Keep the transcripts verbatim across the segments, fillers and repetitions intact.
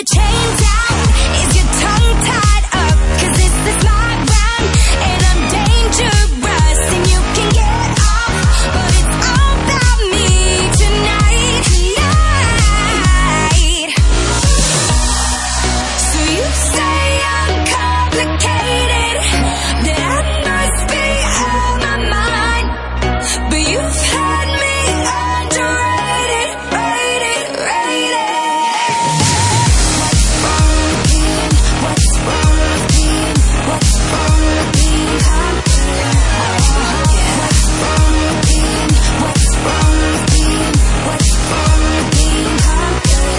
the chain down? Is your tongue tied up? 'Cause this is my round, and I'm dangerous, and you can get off, but it's all about me tonight, tonight. So you say I'm complicated, that I must be out my mind, but you've had me underrated, rated, rated. What's wrong with being, what's wrong with being, what's wrong with being popular? What's wrong with being, what's wrong with being, what's wrong with being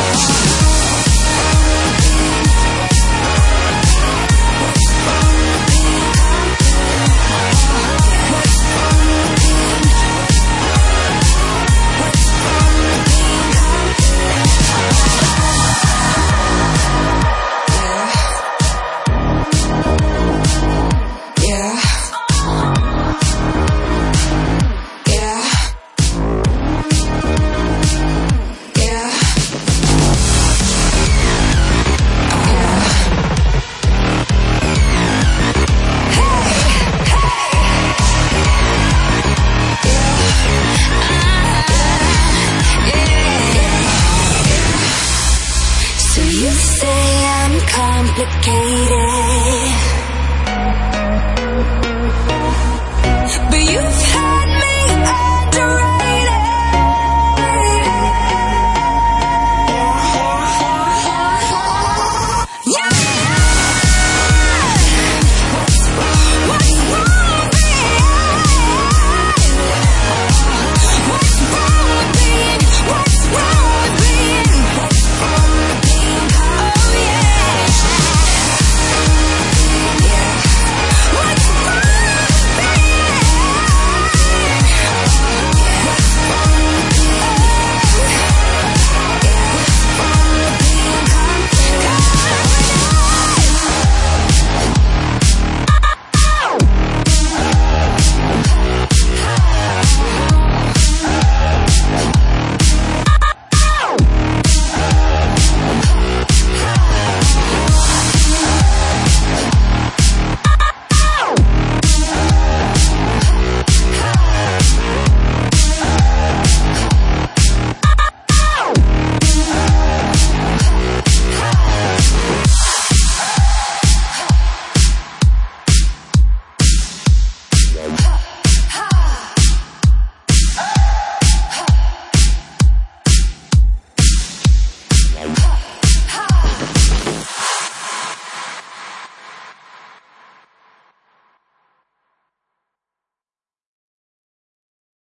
Yeah, yeah, yeah, So you say I'm complicated,